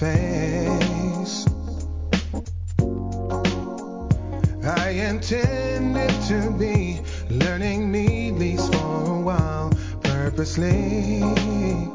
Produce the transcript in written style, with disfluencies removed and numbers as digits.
face. I intended to be learning me these for a while, purposely.